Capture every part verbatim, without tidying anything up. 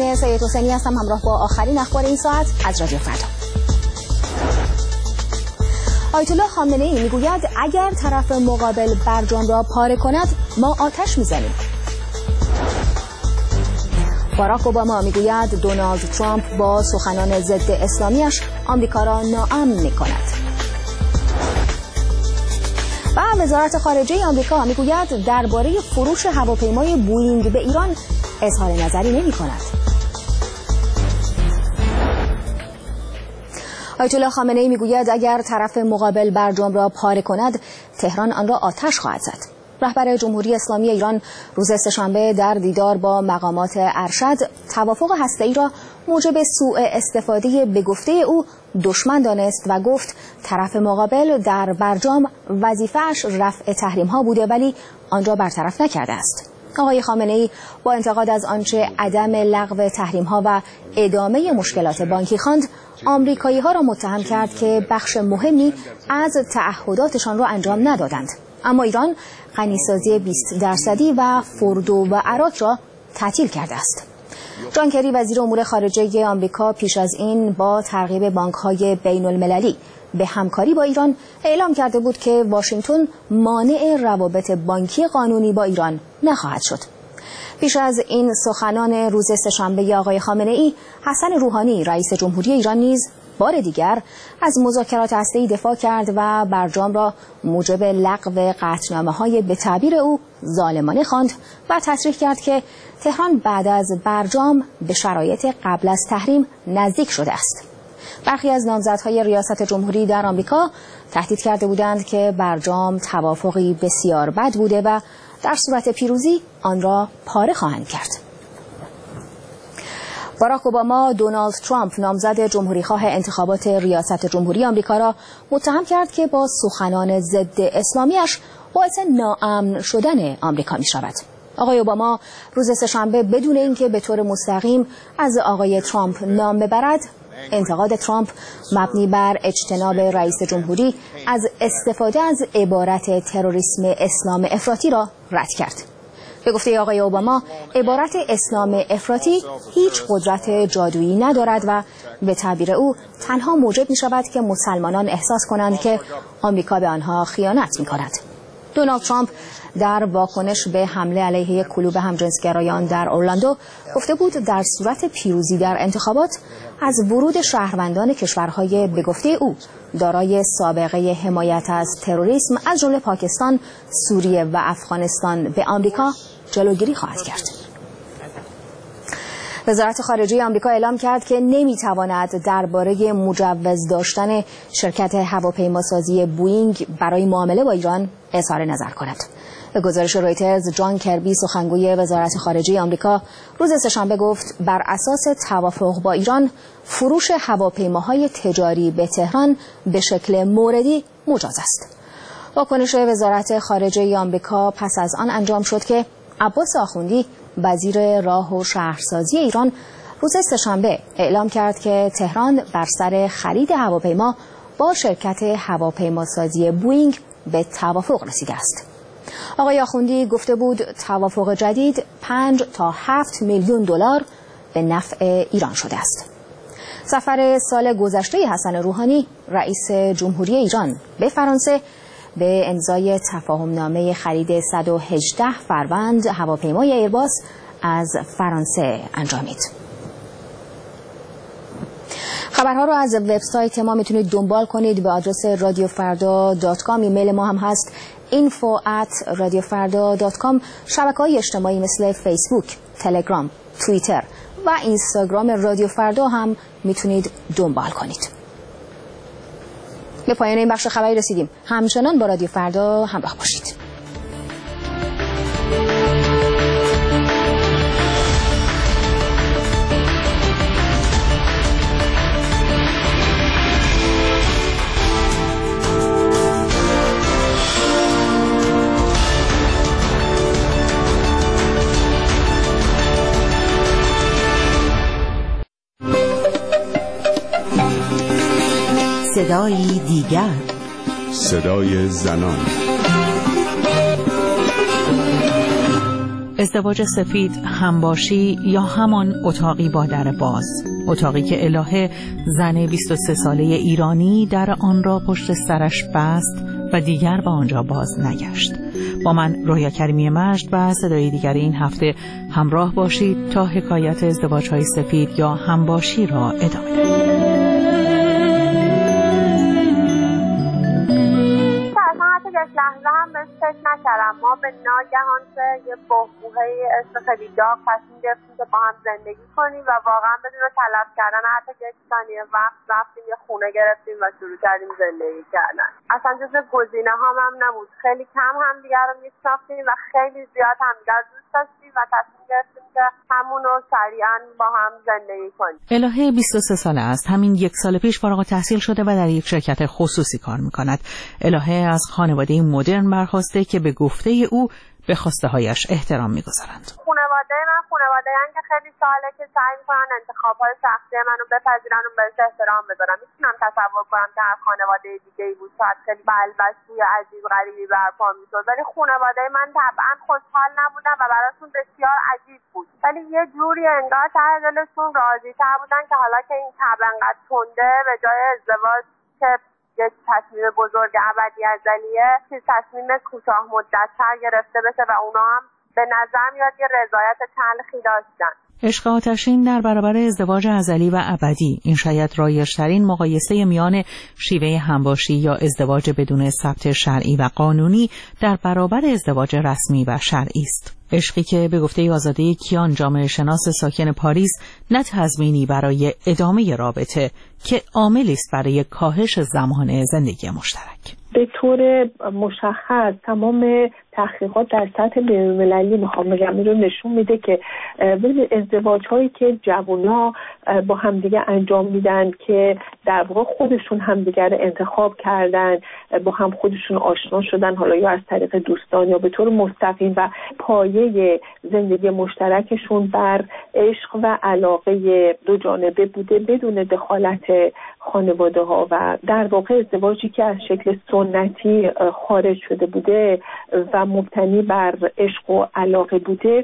من سید حسینی هستم، همراه با آخرین اخبار این ساعت از رادیو فردا. آیت الله خامنه ای میگوید اگر طرف مقابل برجام را پاره کند ما آتش میزنیم. باراک اوباما میگوید دونالد ترامپ با سخنان ضد اسلامیش آمریکا را ناامن میکند. و وزارت خارجه آمریکا میگوید درباره فروش هواپیمای بوئینگ به ایران اظهار نظری نمی‌کند. آیت الله خامنه ای میگوید اگر طرف مقابل برجام را پاره کند تهران آن را آتش خواهد زد. رهبر جمهوری اسلامی ایران روز سه‌شنبه در دیدار با مقامات ارشد توافق هسته‌ای را موجب سوء استفاده به گفته او دشمن دانست و گفت طرف مقابل در برجام وظیفه‌اش رفع تحریم‌ها بوده ولی آن را برطرف نکرده است. آقای خامنه‌ای با انتقاد از آنچه عدم لغو تحریم‌ها و ادامه مشکلات بانکی خواند، آمریکایی‌ها را متهم کرد که بخش مهمی از تعهداتشان را انجام ندادند. اما ایران غنیسازی بیست درصدی و فردو و عراق را تعطیل کرده است. جان کری وزیر امور خارجه آمریکا پیش از این با ترغیب بانک‌های بین‌المللی به همکاری با ایران اعلام کرده بود که واشنگتن مانع روابط بانکی قانونی با ایران نخواهد شد. پیش از این سخنان روز سه‌شنبه آقای خامنه‌ای، حسن روحانی رئیس جمهوری ایران نیز بار دیگر از مذاکرات هسته‌ای دفاع کرد و برجام را موجب لغو قطعنامه‌های به تعبیر او ظالمانه خواند و تصریح کرد که تهران بعد از برجام به شرایط قبل از تحریم نزدیک شده است. برخی از نامزدهای ریاست جمهوری در آمریکا تهدید کرده بودند که برجام توافقی بسیار بد بوده و در صورت پیروزی آن را پاره خواهند کرد. باراک اوباما دونالد ترامپ نامزد جمهوریخواه انتخابات ریاست جمهوری آمریکا را متهم کرد که با سخنان ضد اسلامیش باعث ناامن شدن آمریکا می شود. آقای اوباما روز سه‌شنبه بدون اینکه به طور مستقیم از آقای ترامپ نام ببرد، انتقاد ترامپ مبنی بر اجتناب رئیس جمهوری از استفاده از عبارت تروریسم اسلام افراطی را رد کرد. به گفته آقای اوباما، عبارت اسلام افراطی هیچ قدرت جادویی ندارد و به تعبیر او تنها موجب می شود که مسلمانان احساس کنند که آمریکا به آنها خیانت می کند. دونالد ترامپ در واکنش به حمله علیه کلوب همجنسگرایان در اورلاندو گفته بود در صورت پیروزی در انتخابات از ورود شهروندان کشورهای به گفته او دارای سابقه حمایت از تروریسم از جمله پاکستان، سوریه و افغانستان به آمریکا جلوگیری خواهد کرد. وزارت خارجه آمریکا اعلام کرد که نمیتواند درباره مجوز داشتن شرکت هواپیماسازی بوئینگ برای معامله با ایران اظهار نظر کند. به گزارش رویترز، جان کربی سخنگوی وزارت خارجه آمریکا روز سه‌شنبه گفت بر اساس توافق با ایران فروش هواپیماهای تجاری به تهران به شکل موردی مجاز است. واکنش وزارت خارجه آمریکا پس از آن انجام شد که عباس آخوندی وزیر راه و شهرسازی ایران روز سه‌شنبه اعلام کرد که تهران بر سر خرید هواپیما با شرکت هواپیماسازی بوئینگ به توافق رسیده است. آقای آخوندی گفته بود توافق جدید پنج تا هفت میلیون دلار به نفع ایران شده است. سفر سال گذشته حسن روحانی رئیس جمهوری ایران به فرانسه به امضای تفاهمنامه خرید صد و هجده فروند هواپیمای ایرباس از فرانسه انجامید. خبرها رو از وبسایت ما میتونید دنبال کنید به آدرس رادیو فردا دات کام. ایمیل ما هم هست اینفو ات رادیو فردا دات کام. شبکه‌های اجتماعی مثل فیسبوک، تلگرام، توییتر و اینستاگرام رادیو فردا هم میتونید دنبال کنید. به پایان این بخش خبری رسیدیم. همچنان با رادیو فردا همراه باشید. صدای دیگر، صدای زنان. ازدواج سفید همباشی یا همان اتاقی با در باز، اتاقی که الهه زن بیست و سه ساله ایرانی در آن را پشت سرش بست و دیگر به آنجا باز نگشت. با من رویا کریمی مجد و صدای دیگر این هفته همراه باشید تا حکایت ازدواج‌های سفید یا همباشی را ادامه دهیم. یک لحظه هم بهش فکر نکردم. ما به ناگهان که یه بحبوحه اسم خیلی داغ تصمیم گرفتیم که با هم زندگی کنیم و واقعا بدون تلف کردن حتی یک ثانیه وقت رفتیم یه خونه گرفتیم و شروع کردیم زندگی کردن. اصلا جز گزینه هام هم نبود. خیلی کم هم دیگر رو میشناختیم و خیلی زیاد هم دیگر دوست داشتیم و تصمیم گرفتیم که همون رو سریعا با هم زندگی کنیم. الهه بیست و سه ساله است. همین یک سال پیش فارغ التحصیل شده و در یک شرکت خصوصی کار میکند. الهه از خانواده مدرن برخواسته که به گفته او به خواسته هایش احترام میگذارند. خانواده من خانواده ان که خیلی ساله که سعی میکنن انتخاب‌های شخصی منو بپذیرن و بهش احترام بذارن. میتونم تصور کنم که هر خانواده دیگه‌ای بود شاید خیلی بلبشی عجیب غریبی برپا میشد، ولی خانواده من طبعا خوشحال نبودن و براشون بسیار عجیب بود، ولی یه جوری انگار ته دلشون راضی‌تر بودن که حالا که این تب انقدر تنده به جای ازدواج که یک تصمیم بزرگ ابدی ازلیه که تصمیم کوتاه مدت‌تر گرفته بشه و اونا هم به نظر میاد یه رضایت تلخی داشتن. عشق آتشین در برابر ازدواج ازلی و ابدی، این شاید رایج‌ترین مقایسه میان شیوه همباشی یا ازدواج بدون ثبت شرعی و قانونی در برابر ازدواج رسمی و شرعی است. عشقی که به گفته آزاده کیان، جامعه شناس ساکن پاریس، نه تضمینی برای ادامه رابطه که عاملی است برای کاهش زمان زندگی مشترک. به طور مشخص تمام تحقیقات در سطح بین‌المللی میخوام بگم رو نشون میده که ببین ازدواج هایی که جوونا با همدیگه انجام میدن که در واقع خودشون همدیگه رو انتخاب کردن، با هم خودشون آشنا شدن، حالا یا از طریق دوستان یا به طور مستقیم، و پایه زندگی مشترکشون بر عشق و علاقه دو جانبه بوده بدون دخالت خانواده ها، و در واقع ازدواجی که از شکل سنتی خارج شده بوده و مبتنی بر عشق و علاقه بوده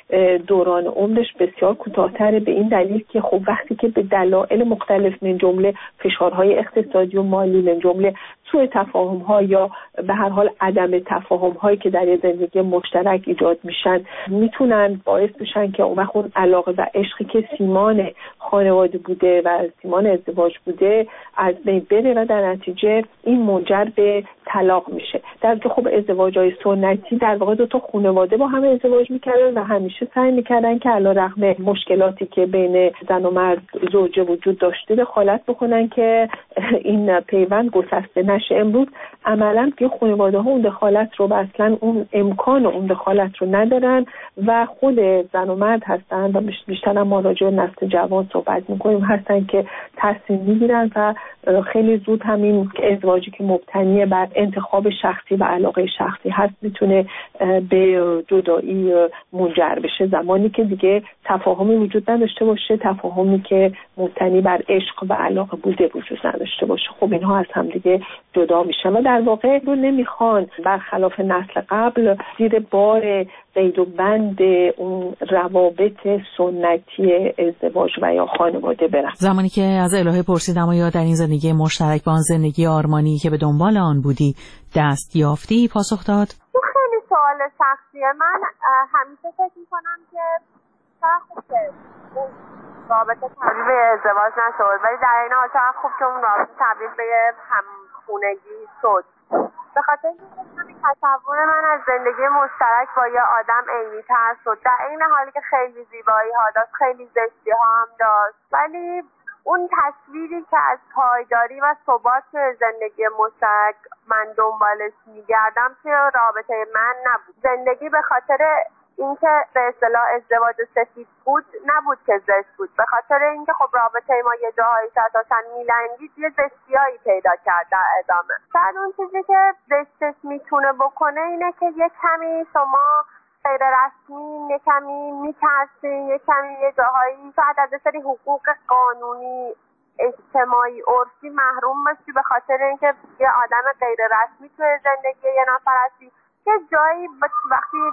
دوران عمرش بسیار کوتاه‌تره، به این دلیل که خب وقتی که به دلایل مختلف من جمله فشارهای اقتصادی و مالی، من جمله سوء تفاهم‌ها یا به هر حال عدم تفاهم‌هایی که در زندگی مشترک ایجاد میشن، میتونن باعث بشن که اون وقت اون علاقه و عشقی که سیمان خانواده بوده و سیمان ازدواج بوده از بین بره و در نتیجه این منجر به طلاق میشه. در که خب ازدواج‌های سنتی در واقع دو تا خانواده با هم ازدواج میکردن و همیشه سعی میکردن که علیرغم مشکلاتی که بین زن و مرد زوجه وجود داشته دخالت بکنن که این پیوند گسسته نشه. امروز عملاً که خانواده ها اون دخالت رو و اصلا اون امکان اون دخالت رو ندارن و خود زن و مرد هستن و بیشتر ما راجع به نسل جوان صحبت میکنیم هستن که تصمیم میگیرن و خیلی زود همین ازدواجی که مبتنی بر انتخاب شخصی و علاقه شخصی هست میتونه به جدایی منجر بشه، زمانی که دیگه تفاهمی وجود نداشته باشه، تفاهمی که مبتنی بر عشق و علاقه بوده وجود نداشته باشه. خب اینها از هم دیگه جدا میشن و در واقع رو نمیخوان برخلاف نسل قبل زیر بار قید و بند اون روابط سنتی ازدواج و یا خانواده برن. زمانی که از الهه پرسیدم آیا در این زندگی مشترک با آن زندگی آرمانی که به دنبال آن بودی دست یافتی، پاسخ داد خیلی سوال شخصیه. من همیشه فکر میکنم که خوب که اون رابطه تبدیل به ازدواج نشد، ولی در این حال چقدر خوب که اون رابطه تبدیل به همخونگی شد. به خاطر اینکه همین تصور من از زندگی مشترک با یه آدم عینی‌تر شد، در این حالی که خیلی زیبایی ها داشت، خیلی زشتی ها هم داشت، ولی اون تصویری که از پایداری و ثبات زندگی مشترک من دنبالش میگردم توی رابطه من نبود. زندگی به خاطر اینکه به اصطلاح ازدواج سفید بود نبود که زشت بود، به خاطر اینکه خب رابطه ما یه جاهایی اساساً میلنگید یه زشتیایی پیدا کرد در ادامه. شاید اون چیزی که زشتش میتونه بکنه اینه که یه کمی شما غیر رسمی، یه کمی میترسین، یه کمی یه جاهایی شاید از سری حقوق قانونی اجتماعی عرفی محروم بشی به خاطر اینکه یه آدم غیر رسمی توی زندگی یه نفر هستی. یه جایی وقتی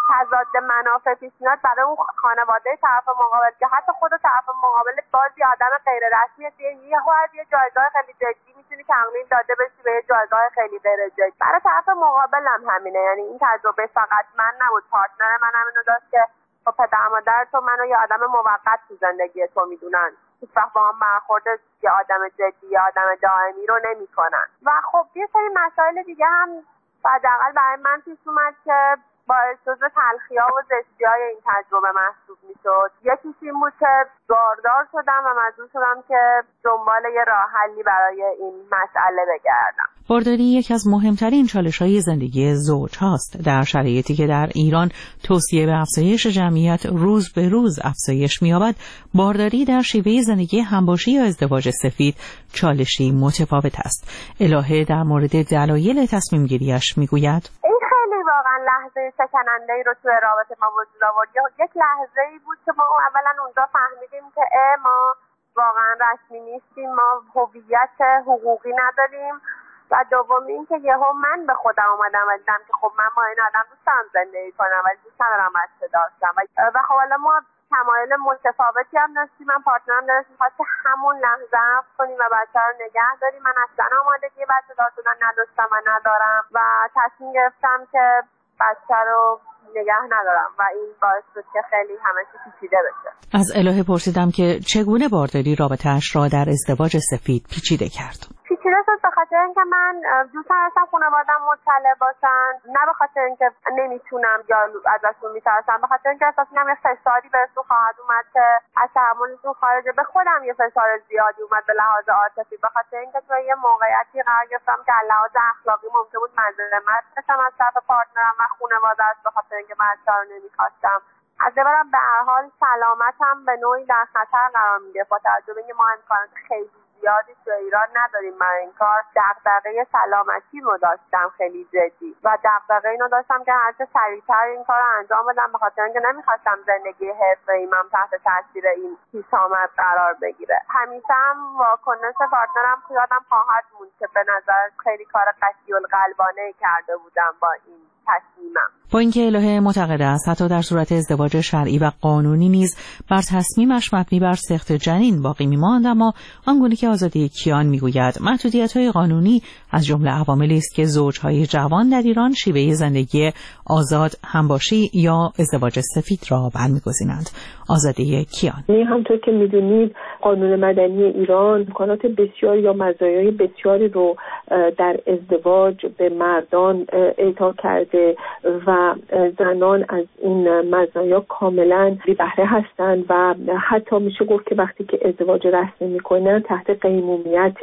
تضاد منافع پیش میاد برای اون خانواده طرف مقابل که حتی خود طرف مقابل بازی آدم غیر رسمی است، یه باید یه جایگاه خیلی جدی میتونی تقلیل داده بشی به یه جایگاه خیلی غیر جدی. برای طرف مقابل هم همینه، یعنی این تجربه فقط من نبود، پارتنر من هم اینو داشت که خب پدر مادر تو منو یه آدم موقت تو زندگی تو میدونن، هیچ وقت با هم برخورد یه آدم جدی یه آدم دائمی رو نمیکنن. و خب یه سری مسائل دیگه هم حداقل برای من پیش اومد که باعث جزو تلخی‌ها و زشتی‌های این تجربه محسوب می‌شد. یکیش این بود که باردار شدم و مجبور شدم که دنبال یه راه حلی برای این مسئله بگردم. بارداری یکی از مهمترین چالش‌های زندگی زوج هاست. در شرایطی که در ایران توصیه به افزایش جمعیت روز به روز افزایش می‌یابد، بارداری در شیوه زندگی همباشی یا ازدواج سفید چالشی متفاوت است. الهه در مورد دلایل تصمیم گیریش می‌گوید: واقعا لحظه شکننده ای رو توی رابطه ما وجود آورد. یک لحظه ای بود که ما اولا اونجا فهمیدیم که ما واقعا رسمی نیستیم، ما هویت حقوقی نداریم، و دوم این که یهو من به خودم اومدم و دیدم که خب من با این آدم دوست دارم زندگی کنم ولی دوست ندارم بچه داشتم و خب حالا ما تمایل متفاوتی هم داشتیم. من پارتنرم داشت می‌خواست که همون لحظه عفو کنیم و بچه رو نگه داریم. من اصلا آمادگی بچه دار شدن نداشتم و ندارم و تصمیم گرفتم که بچه رو نگه ندارم و این باعث شد که خیلی همه چی پیچیده بشه. از الهه پرسیدم که چگونه بارداری رابطه‌اش را در ازدواج سفید پیچیده کرد. پیچیده شد به خاطر اینکه من دوست داشتم خانواده‌ام مطلع باشن، نه به خاطر اینکه نمیتونم یا ازشون میترسم، به خاطر اینکه احساس می‌کنم یه فشاری بهشون خواهد اومد که از تحملشون خارجه. به خودم یه فشار زیادی اومد به لحاظ عاطفی، به خاطر اینکه توی یه موقعیتی قرار گرفتم که از لحاظ اخلاقی ممکن بود مظلومیت بشم از طرف پارتنرم و خانواده‌اش به خاطر اینکه من بچه‌ها رو نمی‌خواستم. از برم به هر حال سلامتم به نوعی در خطر قرار می‌گرفت با توجه به اینکه ما امکانات خیلی زیادی تو ایران نداریم برای این کار. دغدغه سلامتی رو داشتم خیلی جدی و دغدغه اینو داشتم که هرچه سریعتر این کار رو انجام بدم، به خاطر اینکه نمیخواستم زندگی حرفه‌ای من تحت تاثیر این پیشامد قرار بگیره. همیشه هم واکنش پارتنرم یادم خواهد موند که به نظر خیلی کار قصی‌القلبانه کرده بودم با این تصمیمم. با اینکه الهه معتقده است حتی در صورت ازدواج شرعی و قانونی نیز بر تصمیمش مبنی بر سقط جنین باقی می‌ماند، اما آنگونه که آزادی کیان میگوید محدودیت‌های قانونی از جمله عواملی است که زوج‌های جوان در ایران شیوه زندگی آزاد، همباشی یا ازدواج سفید را برمی‌گزینند. آزادی کیان: این همونطور که می‌دونید قانون مدنی ایران امکانات بسیاری یا مزایای بسیاری رو در ازدواج به مردان اعطا کرده و زنان از این مزایا کاملا بی بهره هستند و حتی میشه گفت که وقتی که ازدواج رسمی میکنن تحت قیمومیت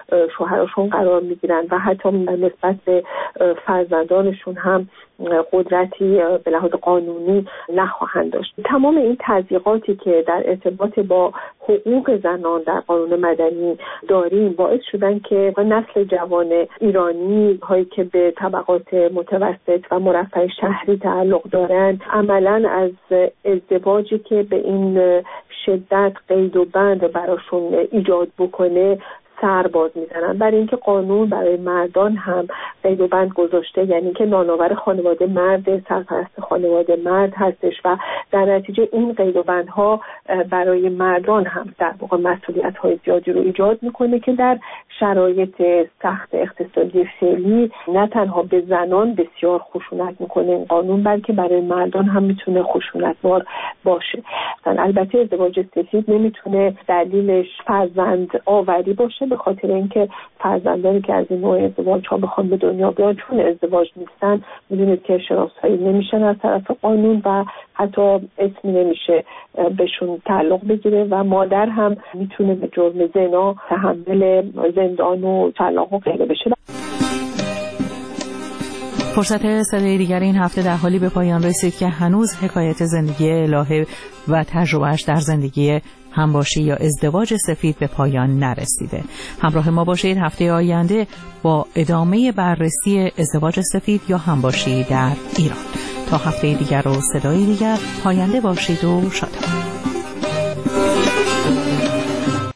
شوهرشون قرار میگیرن و حتی نسبت به فرزندانشون هم قدرتی به لحاظ قانونی نخواهند داشت. تمام این تضییقاتی که در ارتباط با حقوق زنان در قانون مدنی داریم باعث شدن که نسل جوان ایرانی هایی که به طبقات متوسط و مرفه شهری تعلق دارند عملاً از ازدواجی که به این شدت قید و بند براشون ایجاد بکنه سر باز میزنن. برای اینکه قانون برای مردان هم قید و بند گذاشته، یعنی که نانآور خانواده مرد، سرپرست خانواده مرد هستش و در نتیجه این قید و بندها برای مردان هم در واقع مسئولیت‌های زیادی رو ایجاد میکنه که در شرایط سخت اقتصادی فعلی نه تنها به زنان بسیار خشونت میکنه این قانون، بلکه برای مردان هم میتونه خشونتبار باشه. البته ازدواج سفید نمیتونه دلیلش فرزند آوری باشه، به خاطر اینکه فرزندانی که از این نوع ازدواج ها بخوان به دنیا بیان چون ازدواج نیستن میدونید که شناسایی نمیشن از طرف قانون و حتی اسمی نمیشه بهشون تعلق بگیره و مادر هم میتونه به جرم زنا تحمل زندان و طلاق و غیره بشه. فرصت صدای دیگر این هفته در حالی به پایان رسید که هنوز حکایت زندگی الهه و تجربهش در زندگی همباشی یا ازدواج سفید به پایان نرسیده. همراه ما باشید هفته آینده با ادامه بررسی ازدواج سفید یا همباشی در ایران. تا هفته دیگر و صدای دیگر پاینده باشید و شاد.